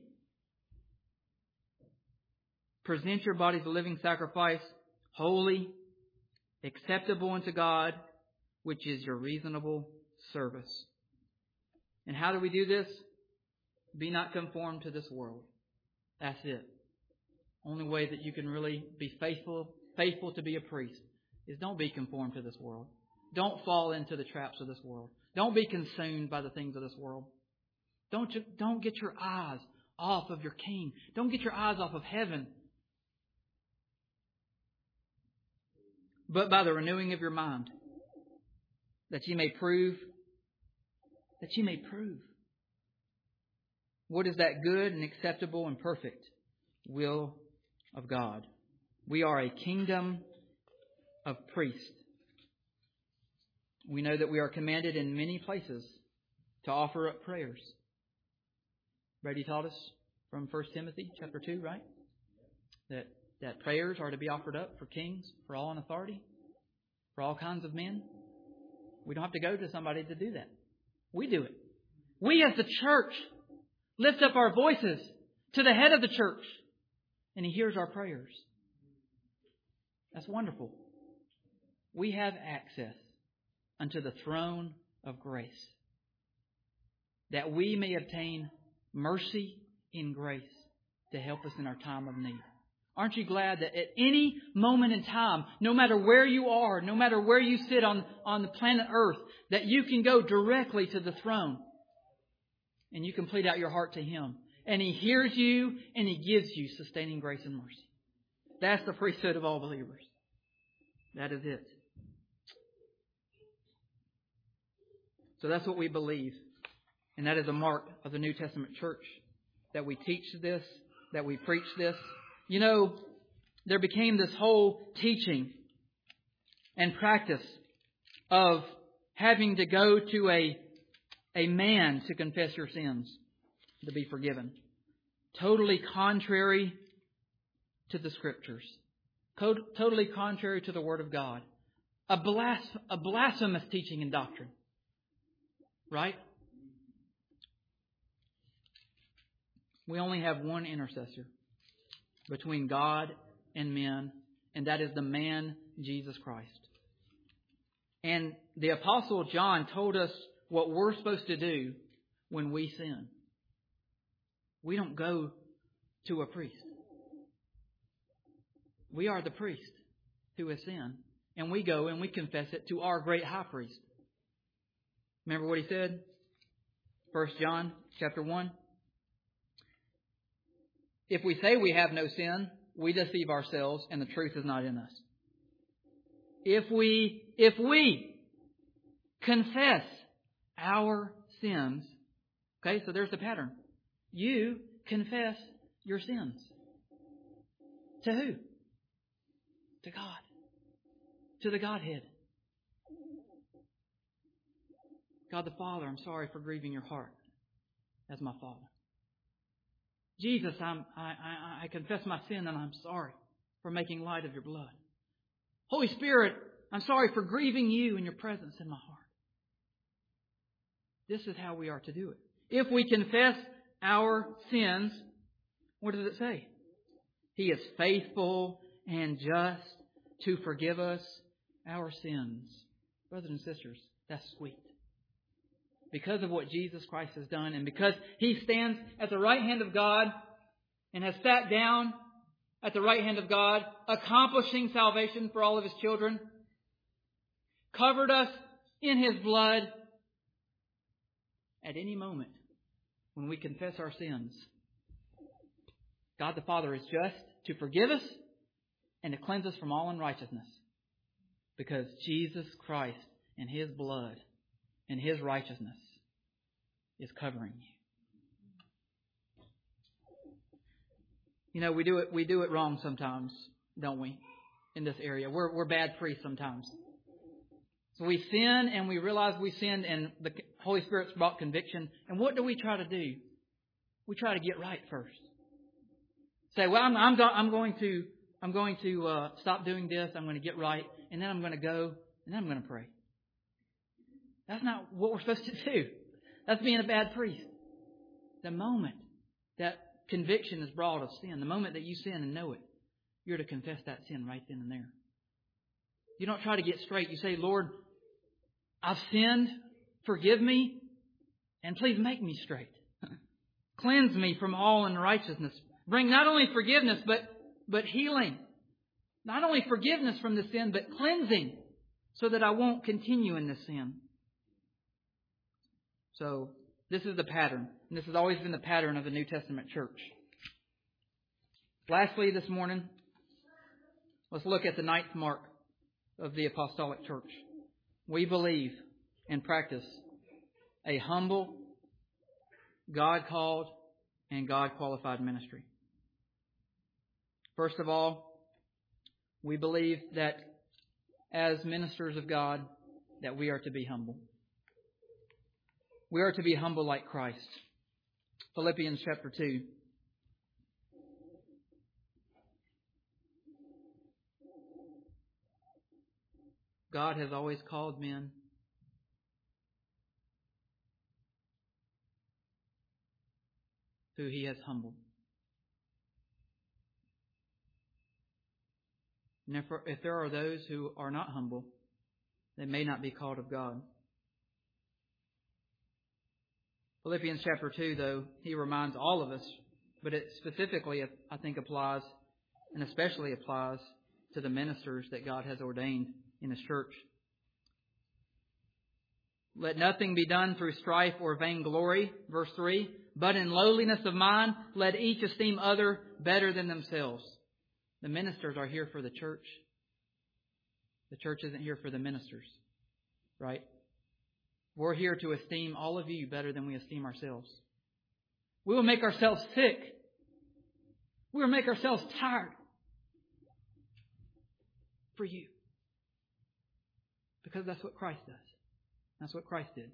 Present your bodies a living sacrifice, holy, acceptable unto God, which is your reasonable service. And how do we do this? Be not conformed to this world. That's it. Only way that you can really be faithful, faithful to be a priest is don't be conformed to this world. Don't fall into the traps of this world. Don't be consumed by the things of this world. Don't, you, don't get your eyes off of your King. Don't get your eyes off of heaven. But by the renewing of your mind, that ye may prove, that ye may prove what is that good and acceptable and perfect will of God. We are a kingdom of priests. We know that we are commanded in many places to offer up prayers. Brady taught us from First Timothy chapter two, right? That that prayers are to be offered up for kings, for all in authority, for all kinds of men. We don't have to go to somebody to do that. We do it. We as the church lift up our voices to the head of the church, and He hears our prayers. That's wonderful. We have access unto the throne of grace, that we may obtain mercy in grace to help us in our time of need. Aren't you glad that at any moment in time, no matter where you are, no matter where you sit on, on the planet Earth, that you can go directly to the throne and you can plead out your heart to Him. And He hears you and He gives you sustaining grace and mercy. That's the priesthood of all believers. That is it. So that's what we believe. And that is a mark of the New Testament church. That we teach this, that we preach this. You know, there became this whole teaching and practice of having to go to a, a man to confess your sins, to be forgiven. Totally contrary to the Scriptures. Totally contrary to the Word of God. A, blas- a blasphemous teaching and doctrine. Right? We only have one intercessor between God and men, and that is the man, Jesus Christ. And the Apostle John told us what we're supposed to do when we sin. We don't go to a priest. We are the priest who has sinned, and we go and we confess it to our great high priest. Remember what he said? First John chapter one. If we say we have no sin, we deceive ourselves and the truth is not in us. If we, if we confess our sins, okay, so there's the pattern. You confess your sins. To who? To God. To the Godhead. God the Father, I'm sorry for grieving your heart as my Father. Jesus, I'm, I, I, I confess my sin and I'm sorry for making light of your blood. Holy Spirit, I'm sorry for grieving you and your presence in my heart. This is how we are to do it. If we confess our sins, what does it say? He is faithful and just to forgive us our sins. Brothers and sisters, that's sweet. Because of what Jesus Christ has done and because He stands at the right hand of God and has sat down at the right hand of God, accomplishing salvation for all of His children, covered us in His blood, at any moment when we confess our sins, God the Father is just to forgive us and to cleanse us from all unrighteousness. Because Jesus Christ and His blood and His righteousness is covering you. You know, we do it we do it wrong sometimes, don't we? In this area. We're we're bad priests sometimes. So we sin and we realize we sinned and the Holy Spirit's brought conviction. And what do we try to do? We try to get right first. Say, well, I'm I'm, I'm going to I'm going to uh, stop doing this. I'm going to get right, and then I'm going to go, and then I'm going to pray. That's not what we're supposed to do. That's being a bad priest. The moment that conviction is brought of sin, the moment that you sin and know it, you're to confess that sin right then and there. You don't try to get straight. You say, Lord, I've sinned. Forgive me. And please make me straight. Cleanse me from all unrighteousness. Bring not only forgiveness, but, but healing. Not only forgiveness from the sin, but cleansing so that I won't continue in this sin. So, this is the pattern. And this has always been the pattern of the New Testament church. Lastly, this morning, let's look at the ninth mark of the apostolic church. We believe and practice a humble, God-called, and God-qualified ministry. First of all, we believe that as ministers of God, that we are to be humble. We are to be humble like Christ. Philippians chapter two. God has always called men who He has humbled. And if, if there are those who are not humble, they may not be called of God. Philippians chapter two, though, he reminds all of us, but it specifically, I think, applies and especially applies to the ministers that God has ordained in His church. Let nothing be done through strife or vainglory, verse three, but in lowliness of mind, let each esteem other better than themselves. The ministers are here for the church. The church isn't here for the ministers, right? We're here to esteem all of you better than we esteem ourselves. We will make ourselves sick. We will make ourselves tired for you. Because that's what Christ does. That's what Christ did.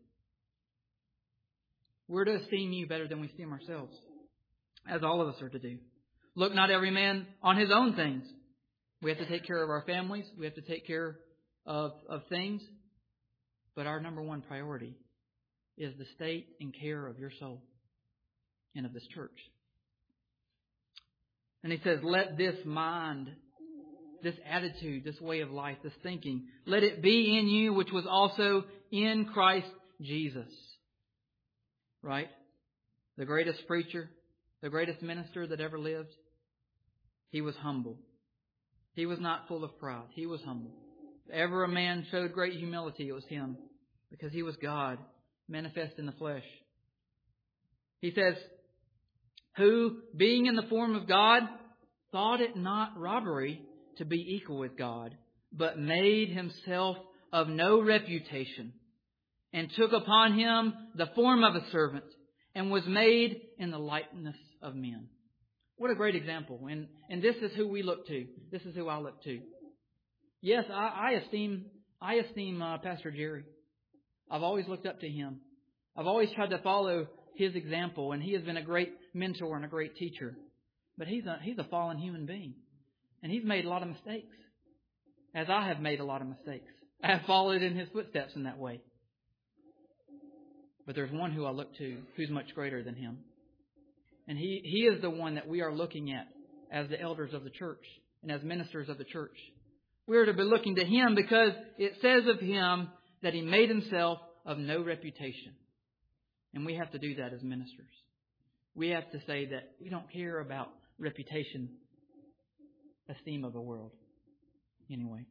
We're to esteem you better than we esteem ourselves, as all of us are to do. Look not every man on his own things. We have to take care of our families. We have to take care of, of things. But our number one priority is the state and care of your soul and of this church. And he says, let this mind, this attitude, this way of life, this thinking, let it be in you, which was also in Christ Jesus. Right? The greatest preacher, the greatest minister that ever lived, he was humble. He was not full of pride. He was humble. If ever a man showed great humility, it was him, because he was God, manifest in the flesh. He says, who, being in the form of God, thought it not robbery to be equal with God, but made himself of no reputation, and took upon him the form of a servant, and was made in the likeness of men. What a great example. And, and this is who we look to. This is who I look to. Yes, I, I esteem I esteem uh, Pastor Jerry. I've always looked up to him. I've always tried to follow his example, and he has been a great mentor and a great teacher. But he's a, he's a fallen human being. And he's made a lot of mistakes, as I have made a lot of mistakes. I have followed in his footsteps in that way. But there's one who I look to who's much greater than him. And he, he is the one that we are looking at as the elders of the church and as ministers of the church. We are to be looking to him because it says of him that he made himself of no reputation. And we have to do that as ministers. We have to say that we don't care about reputation, esteem of the world. Anyway,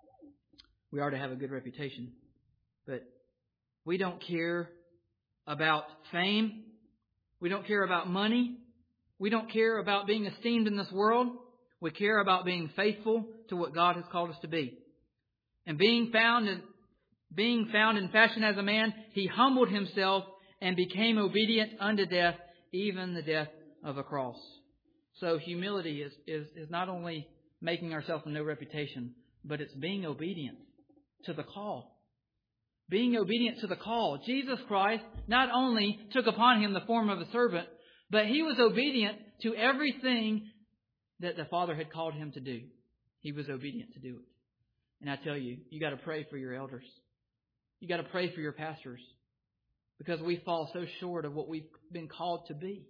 we are to have a good reputation. But we don't care about fame. We don't care about money. We don't care about being esteemed in this world. We care about being faithful to what God has called us to be. And being found in, being found in fashion as a man, he humbled himself and became obedient unto death, even the death of a cross. So humility is, is, is not only making ourselves of no reputation, but it's being obedient to the call. Being obedient to the call. Jesus Christ not only took upon him the form of a servant, but he was obedient to everything that the Father had called him to do. He was obedient to do it. And I tell you, you got to pray for your elders. You got to pray for your pastors, because we fall so short of what we've been called to be.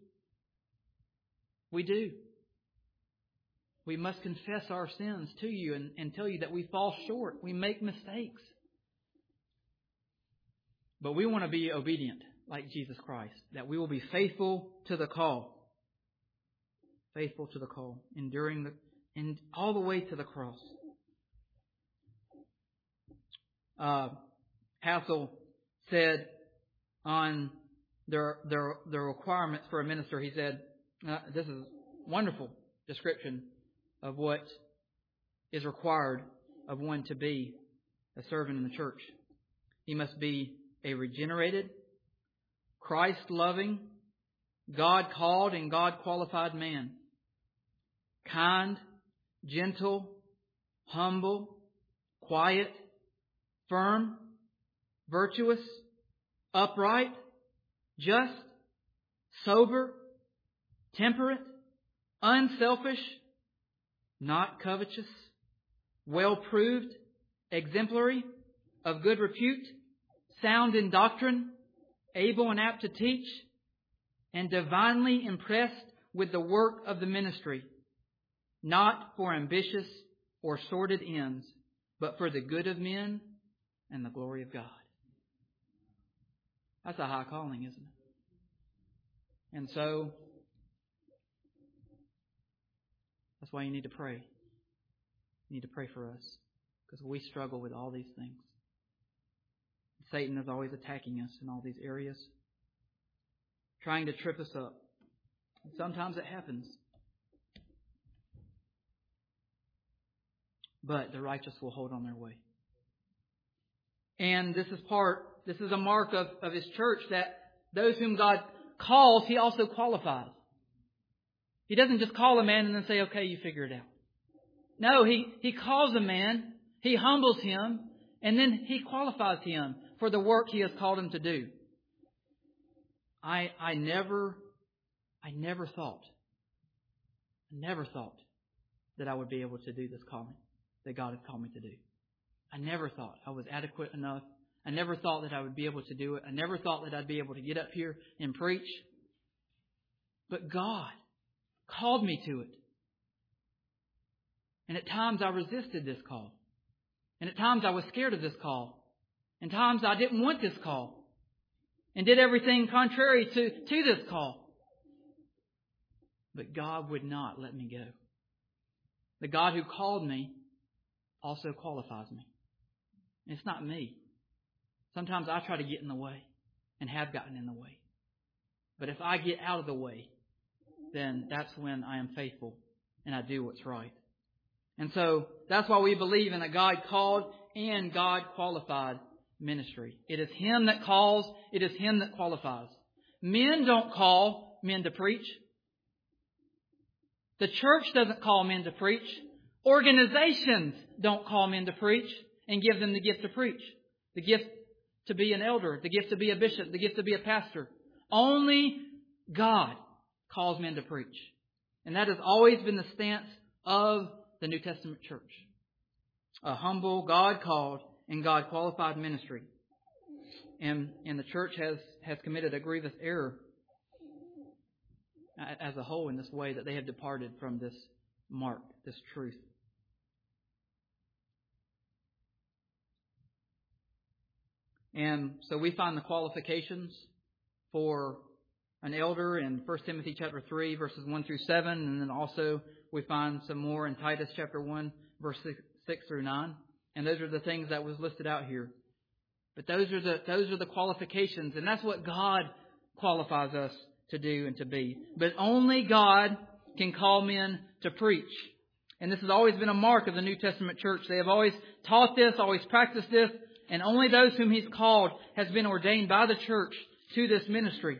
We do. We must confess our sins to you and, and tell you that we fall short. We make mistakes. But we want to be obedient like Jesus Christ, that we will be faithful to the call. Faithful to the call, enduring the, and all the way to the cross. Uh, Hassel said on the, the, the requirements for a minister, he said, uh, this is a wonderful description of what is required of one to be a servant in the church. He must be a regenerated, Christ-loving, God-called and God-qualified man. Kind, gentle, humble, quiet, firm, virtuous, upright, just, sober, temperate, unselfish, not covetous, well-proved, exemplary, of good repute, sound in doctrine, able and apt to teach, and divinely impressed with the work of the ministry, not for ambitious or sordid ends, but for the good of men and the glory of God. That's a high calling, isn't it? And so, That's why you need to pray. You need to pray for us, because we struggle with all these things. Satan is always attacking us in all these areas, trying to trip us up. And sometimes it happens. But the righteous will hold on their way. And this is part, this is a mark of, of His church, that those whom God calls, He also qualifies. He doesn't just call a man and then say, okay, you figure it out. No, He, he calls a man, He humbles him, and then He qualifies him for the work He has called him to do. I I never, I never thought, I never thought that I would be able to do this calling that God has called me to do. I never thought I was adequate enough. I never thought that I would be able to do it. I never thought that I'd be able to get up here and preach. But God called me to it. And at times I resisted this call. And at times I was scared of this call. And at times I didn't want this call. And did everything contrary to, to this call. But God would not let me go. The God who called me also qualifies me. It's not me. Sometimes I try to get in the way and have gotten in the way. But if I get out of the way, then that's when I am faithful and I do what's right. And so that's why we believe in a God called and God qualified ministry. It is Him that calls. It is Him that qualifies. Men don't call men to preach. The church doesn't call men to preach. Organizations don't call men to preach and give them the gift to preach. The gift to be an elder. The gift to be a bishop. The gift to be a pastor. Only God calls men to preach. And that has always been the stance of the New Testament church. A humble, God-called and God-qualified ministry. And, and the church has, has committed a grievous error as a whole in this way, that they have departed from this mark, this truth. And so we find the qualifications for an elder in First Timothy chapter three, verses one through seven. And then also we find some more in Titus chapter one, verse six through nine. And those are the things that was listed out here. But those are the those are the qualifications. And that's what God qualifies us to do and to be. But only God can call men to preach. And this has always been a mark of the New Testament church. They have always taught this, always practiced this. And only those whom He's called has been ordained by the church to this ministry.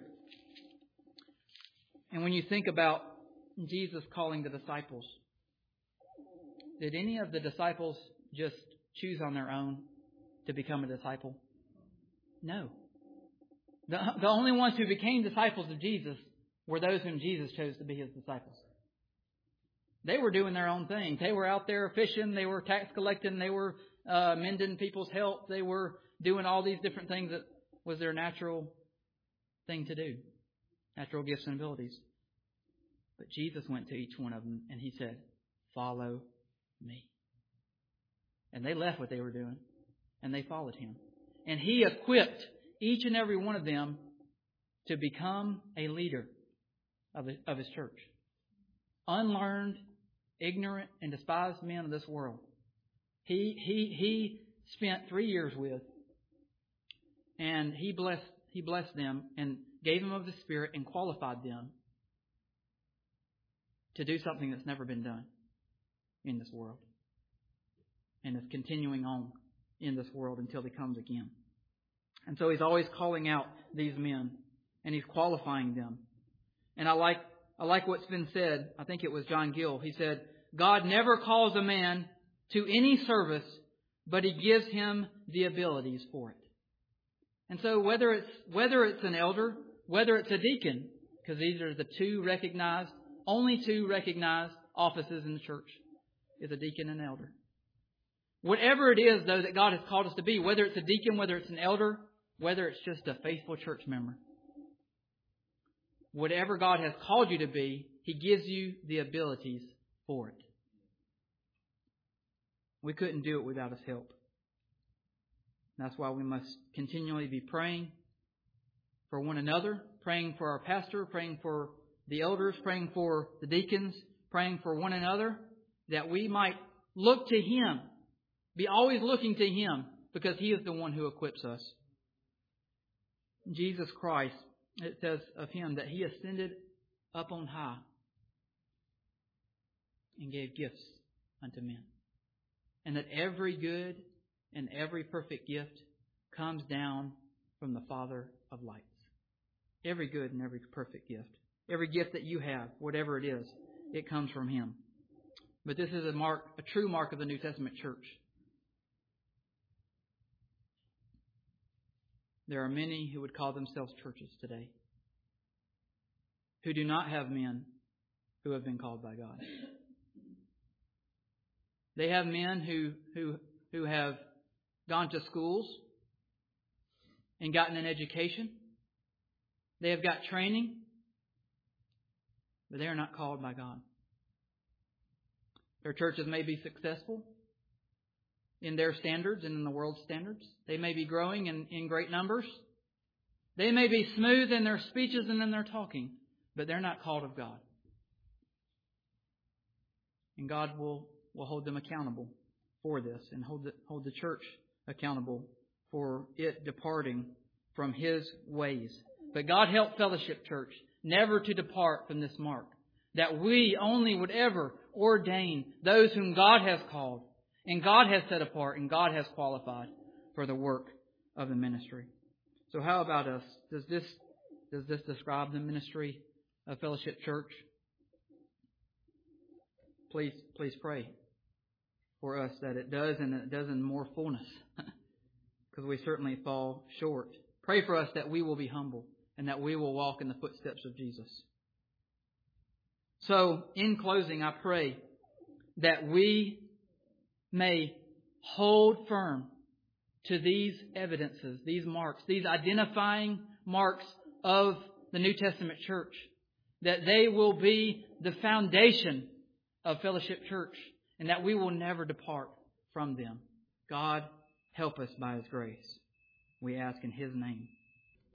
And when you think about Jesus calling the disciples, did any of the disciples just choose on their own to become a disciple? No. The, the only ones who became disciples of Jesus were those whom Jesus chose to be His disciples. They were doing their own thing. They were out there fishing. They were tax collecting. They were uh, mending people's health. They were doing all these different things that was their natural thing to do. Natural gifts and abilities. But Jesus went to each one of them and He said, "Follow me." And they left what they were doing and they followed Him. And He equipped each and every one of them to become a leader of, the, of His church. Unlearned, ignorant, and despised men of this world. He he he spent three years with, and he blessed he blessed them and gave them of the Spirit and qualified them to do something that's never been done in this world, and is continuing on in this world until He comes again. And so He's always calling out these men, and He's qualifying them. And I like I like what's been said. I think it was John Gill. He said, "God never calls a man to any service, but He gives him the abilities for it." And so whether it's whether it's an elder, whether it's a deacon, because these are the two recognized, only two recognized offices in the church, is a deacon and an elder. Whatever it is, though, that God has called us to be, whether it's a deacon, whether it's an elder, whether it's just a faithful church member, whatever God has called you to be, He gives you the abilities for it. We couldn't do it without His help. That's why we must continually be praying for one another, praying for our pastor, praying for the elders, praying for the deacons, praying for one another, that we might look to Him, be always looking to Him, because He is the one who equips us. Jesus Christ, it says of Him that He ascended up on high and gave gifts unto men. And that every good and every perfect gift comes down from the Father of lights. Every good and every perfect gift. Every gift that you have, whatever it is, it comes from Him. But this is a mark, a true mark of the New Testament church. There are many who would call themselves churches today who do not have men who have been called by God. They have men who who who have gone to schools and gotten an education. They have got training, but they are not called by God. Their churches may be successful in their standards and in the world's standards. They may be growing in, in great numbers. They may be smooth in their speeches and in their talking, but they're not called of God. And God will, will hold them accountable for this and hold the, hold the church accountable for it departing from His ways. But God help Fellowship Church never to depart from this mark, that we only would ever ordain those whom God has called and God has set apart and God has qualified for the work of the ministry. So how about us? Does this does this describe the ministry of Fellowship Church? Please, please pray for us that it does, and it does in more fullness, because we certainly fall short. Pray for us that we will be humble and that we will walk in the footsteps of Jesus. So, in closing, I pray that we may hold firm to these evidences, these marks, these identifying marks of the New Testament church, that they will be the foundation of Fellowship Church, and that we will never depart from them. God, help us by His grace. We ask in His name.